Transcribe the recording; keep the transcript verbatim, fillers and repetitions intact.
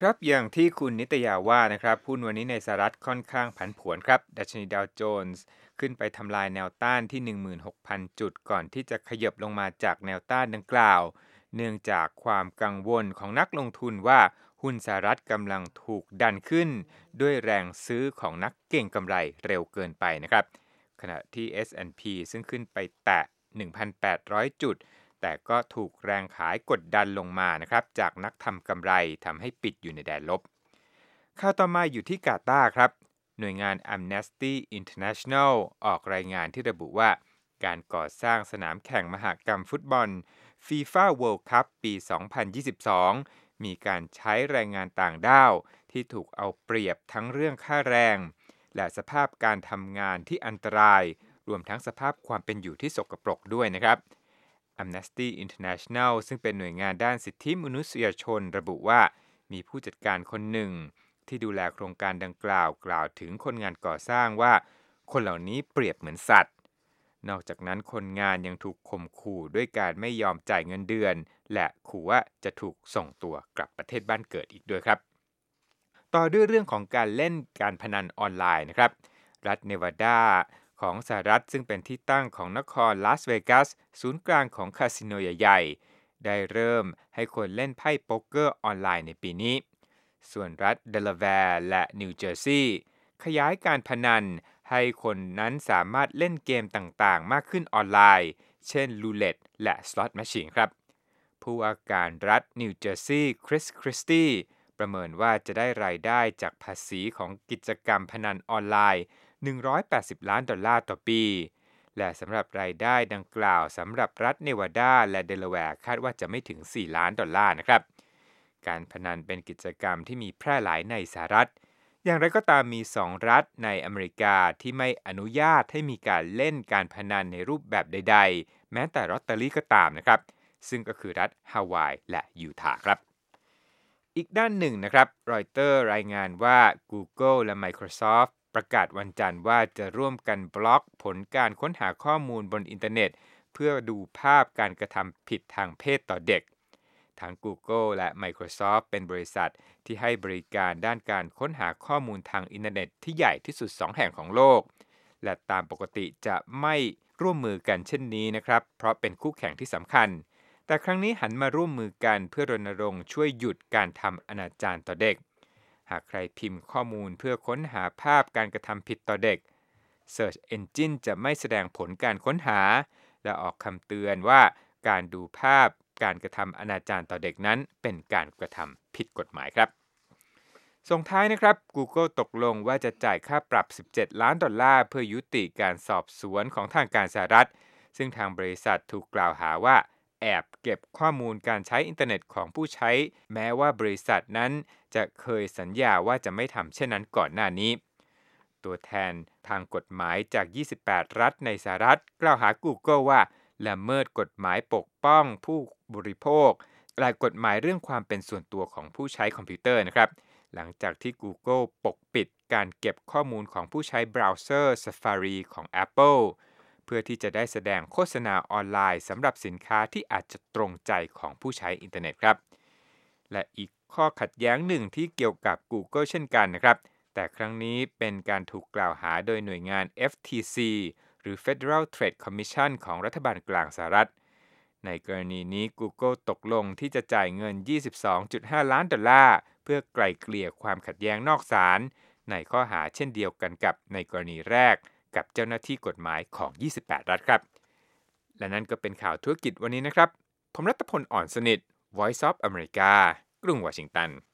ครับอย่างที่คุณนิตยาว่านะครับหุ้นวันนี้ในสหรัฐค่อนข้างผันผวนครับดัชนีดาวโจนส์ขึ้นไปทำลายแนวต้านที่ หนึ่งหมื่นหกพัน จุดก่อนที่จะขยับลงมาจากแนวต้านดังกล่าวเนื่องจากความกังวลของนักลงทุนว่าหุ้นสหรัฐกำลังถูกดันขึ้นด้วยแรงซื้อของนักเก็งกำไรเร็วเกินไปนะครับขณะที่ เอส แอนด์ พี ซึ่งขึ้นไปแตะ หนึ่งพันแปดร้อย จุด แต่ก็ถูกแรงขายกดดันลงมานะครับจากนักทำกำไรทำให้ปิดอยู่ในแดนลบข่าวต่อมาอยู่ที่กาตาร์ครับหน่วยงาน Amnesty International ออกรายงานที่ระบุว่าการก่อสร้างสนามแข่งมหกรรมฟุตบอล FIFA World Cup ปี สองพันยี่สิบสอง มีการใช้แรงงานต่างด้าวที่ถูกเอาเปรียบทั้งเรื่องค่าแรงและสภาพการทำงานที่อันตรายรวมทั้งสภาพความเป็นอยู่ที่สกปรกด้วยนะครับ Amnesty International ซึ่งเป็นหน่วยงานด้านสิทธิมนุษยชนระบุว่ามีผู้จัดการคนหนึ่งที่ดูแลโครงการดังกล่าวกล่าวถึงคนงานก่อสร้างว่าคนเหล่านี้เปรียบเหมือนสัตว์นอกจากนั้นคนงานยังถูกข่มขู่ด้วยการไม่ยอมจ่ายเงินเดือนและขู่ว่าจะถูกส่งตัวกลับประเทศบ้านเกิดอีกด้วยครับต่อด้วยเรื่องของการเล่นการพนันออนไลน์นะครับรัฐเนวาดาของสหรัฐซึ่งเป็นที่ตั้งของนครลาสเวกัสศูนย์กลางของคาสิโนใหญ่ๆได้เริ่มให้คนเล่นไพ่โป๊กเกอร์ออนไลน์ในปีนี้ส่วนรัฐเดลาแวร์และนิวเจอร์ซีย์ขยายการพนันให้คนนั้นสามารถเล่นเกมต่างๆมากขึ้นออนไลน์เช่นลูเล็ตและสล็อตแมชชีนครับผู้ว่าการรัฐนิวเจอร์ซีย์คริสคริสตี้ประเมินว่าจะได้รายได้จากภาษีของกิจกรรมพนันออนไลน์หนึ่งร้อยแปดสิบล้านดอลลาร์ต่อปีและสำหรับรายได้ดังกล่าวสำหรับรัฐเนวาดาและเดลาแวร์คาดว่าจะไม่ถึงสี่ล้านดอลลาร์นะครับการพนันเป็นกิจกรรมที่มีแพร่หลายในสหรัฐอย่างไรก็ตามมีสองรัฐในอเมริกาที่ไม่อนุญาตให้มีการเล่นการพนันในรูปแบบใดๆแม้แต่ลอตเตอรี่ก็ตามนะครับซึ่งก็คือรัฐฮาวายและยูทาห์ครับอีกด้านหนึ่งนะครับรอยเตอร์รายงานว่า Google และ Microsoft ประกาศวันจันทร์ว่าจะร่วมกันบล็อกผลการค้นหาข้อมูลบนอินเทอร์เน็ตเพื่อดูภาพการกระทำผิดทางเพศต่อเด็กทั้ง Google และ Microsoft เป็นบริษัทที่ให้บริการด้านการค้นหาข้อมูลทางอินเทอร์เน็ตที่ใหญ่ที่สุดสองแห่งของโลกและตามปกติจะไม่ร่วมมือกันเช่นนี้นะครับเพราะเป็นคู่แข่งที่สำคัญแต่ครั้งนี้หันมาร่วมมือกันเพื่อรณรงค์ช่วยหยุดการทำอนาจารต่อเด็กหากใครพิมพ์ข้อมูลเพื่อค้นหาภาพการกระทำผิดต่อเด็ก Search Engine จะไม่แสดงผลการค้นหาและออกคำเตือนว่าการดูภาพการกระทำอนาจารต่อเด็กนั้นเป็นการกระทำผิดกฎหมายครับส่งท้ายนะครับ Google ตกลงว่าจะจ่ายค่าปรับสิบเจ็ดล้านดอลลาร์เพื่อยุติการสอบสวนของทางการสหรัฐซึ่งทางบริษัทถูกกล่าวหาว่าแอบเก็บข้อมูลการใช้อินเทอร์เน็ตของผู้ใช้แม้ว่าบริษัทนั้นจะเคยสัญญาว่าจะไม่ทำเช่นนั้นก่อนหน้านี้ตัวแทนทางกฎหมายจากยี่สิบแปดรัฐในสหรัฐกล่าวหา Google ว่าละเมิดกฎหมายปกป้องผู้บริโภคและกฎหมายเรื่องความเป็นส่วนตัวของผู้ใช้คอมพิวเตอร์นะครับหลังจากที่ Google ปกปิดการเก็บข้อมูลของผู้ใช้เบราว์เซอร์ Safari ของ Apple เพื่อที่จะได้แสดงโฆษณาออนไลน์สำหรับสินค้าที่อาจจะตรงใจของผู้ใช้อินเทอร์เน็ตครับและอีกข้อขัดแย้งหนึ่งที่เกี่ยวกับ Google เช่นกันนะครับแต่ครั้งนี้เป็นการถูกกล่าวหาโดยหน่วยงาน เอฟ ที ซี หรือ Federal Trade Commission ของรัฐบาลกลางสหรัฐในกรณีนี้ Google ตกลงที่จะจ่ายเงิน ยี่สิบสองจุดห้า ล้านดอลลาร์เพื่อไกล่เกลี่ยความขัดแย้งนอกศาลในข้อหาเช่นเดียวกันกับในกรณีแรกกับเจ้าหน้าที่กฎหมายของ ยี่สิบแปด รัฐครับและนั่นก็เป็นข่าวธุรกิจวันนี้นะครับผมรัตพล อ่อนสนิท Voice of America กรุงวอชิงตัน